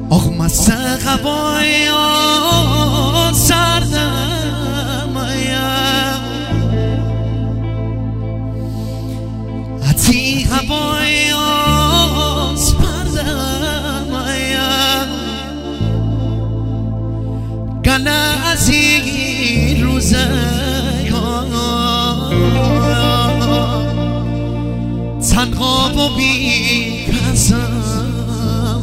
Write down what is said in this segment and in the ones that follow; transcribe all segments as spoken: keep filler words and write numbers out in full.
آخ مست قبای سردم ایم حتی قبای سپردم ایم گله از این روزه تنها و بی کسم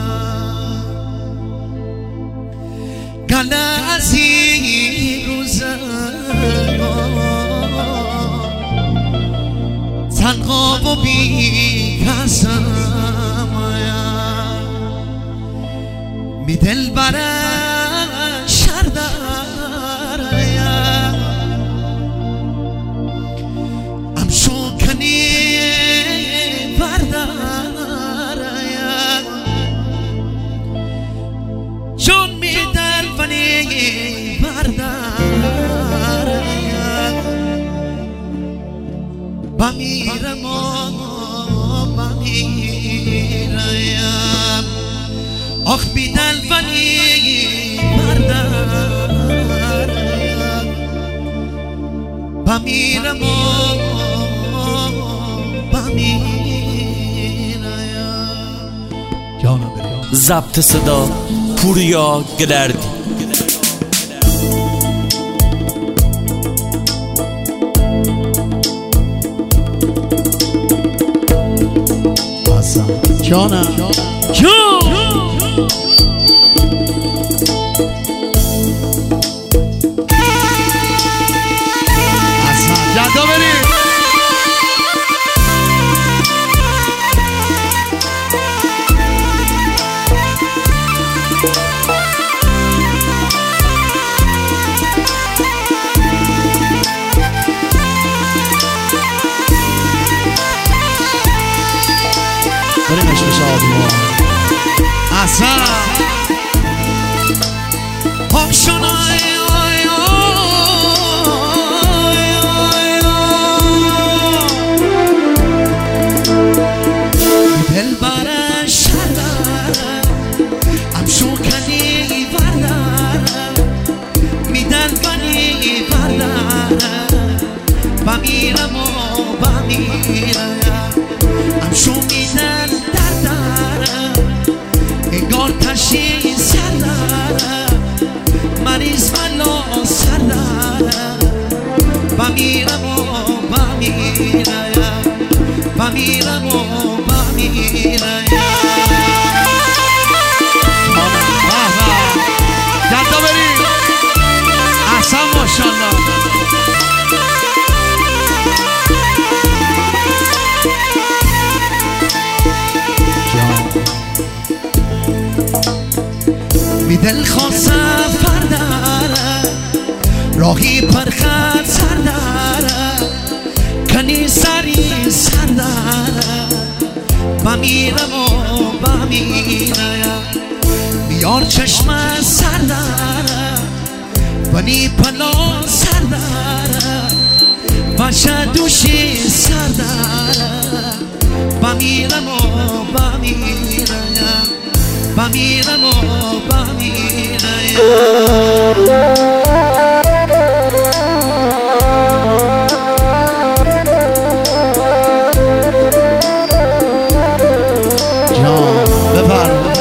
گله از این روزه تنها و بی کسم می دل بره شرداریم ام شکنی برداریم چون می دل بنی برداریم بمیرم و بمیرم آخ بی دل بنی برداریم بمیرم و بمیرم جانم بریم ضبط صدا پوریا گلردی جانم جان جدا بریم بریم عشق شادی اصلا آکشنای دل بره شردارم ام شکنی بردارم می دل بنی بردارم بمیرم و بمیرم ام شو می دل دردارم انگار تشی سردارم مریض ملا سردارم بمیرم و بمیرم بمیرم و بمیرم جدا بریم احسن ماشالله می دل خواست سفر داره راهی پر خطر داره کنی سری سر داره بمیرم و بمیرم بیار چشم سر داره بنی پلا سر داره بچه دوشی سر داره بمیرم و بمیرم بمیرم و بمیرم جان بفرمایید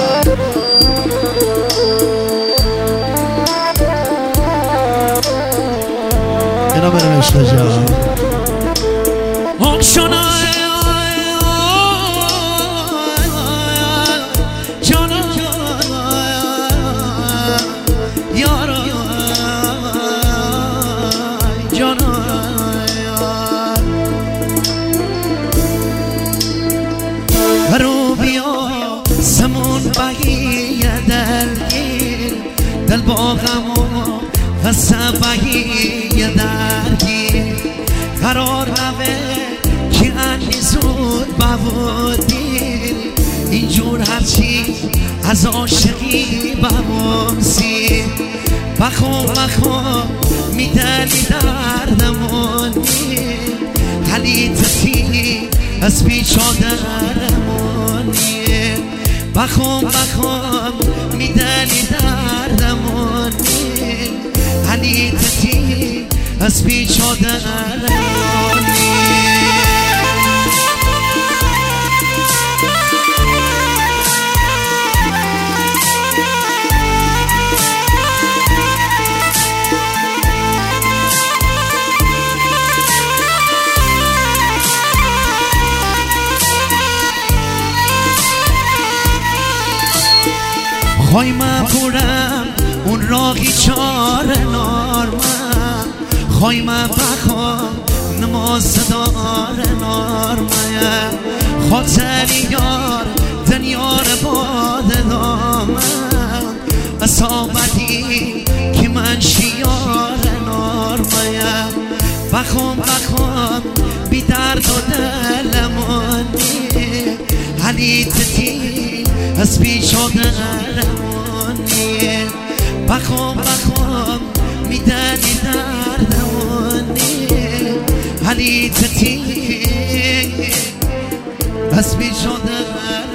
اینا برم عشق جان آکشنای برو بیا زمان بگیه درگیر دل با غم و غصه بگیه درگیر قرار نوه که انی زود بودیر اینجور هرچی از عاشقی بمونسی بخو بخو میدنی دردمونی حلی تسی از پیچا درمونی بخون بخون میدنی دردمونی علی تتی از پیچ و درمونی خواهی من پورم اون راقی چار نارمه خواهی من بخوام نماز دار نارمه خاطری یار دنیار باد دامه اصابتی که من شیار نارمه بخوام بخوام بی درد و دلمونی علی تتی از پیش و درمونی بخوام بخوام میدنی دردمونی علی تتی از پیش و درمونی